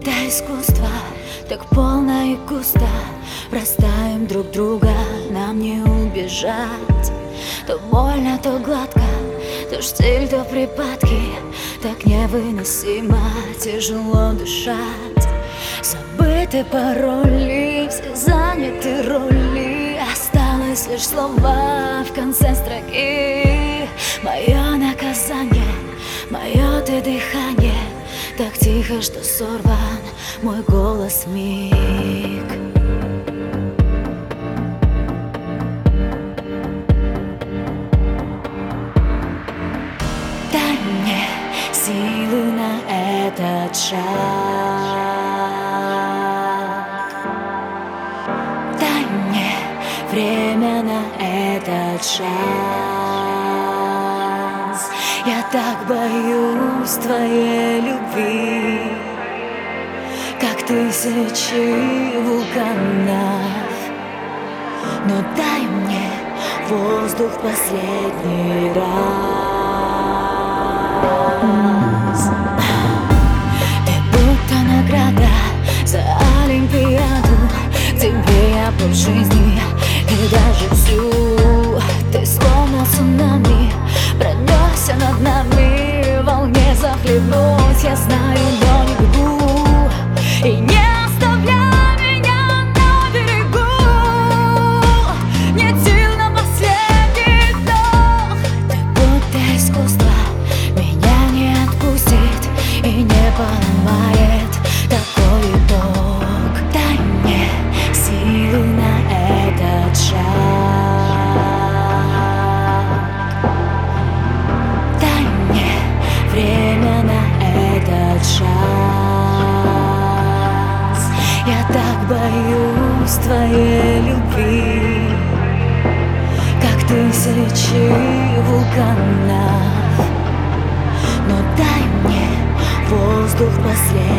Это искусство так полно и густо. Растаем друг друга, нам не убежать. То больно, то гладко, то штиль, то припадки. Так невыносимо, тяжело дышать. Забыты пароли, все заняты роли. Осталось лишь слова в конце строки. Мое наказание, мое ты дыхание. Так тихо, что сорван мой голос вмиг. Дай мне силы на этот шаг. Дай мне время на этот шанс. Я так боюсь твоей любви, как тысячи вулканов. Но дай мне воздух в последний раз. Ты будто награда за Олимпиаду. К тебе я полжизни и даже всю. Ты словно цунами пронесся над нами. В волне захлебнуть я знаю, но не бегу. И не оставляй меня на берегу. Нет сил на последний вдох. Ты будто искусство, меня не отпустит и не поломает такой итог. Дай мне силы на этот шаг. Дай мне время на этот шанс. Я так боюсь твоей любви, как тысячи вулканов. Но дай мне воздух последний.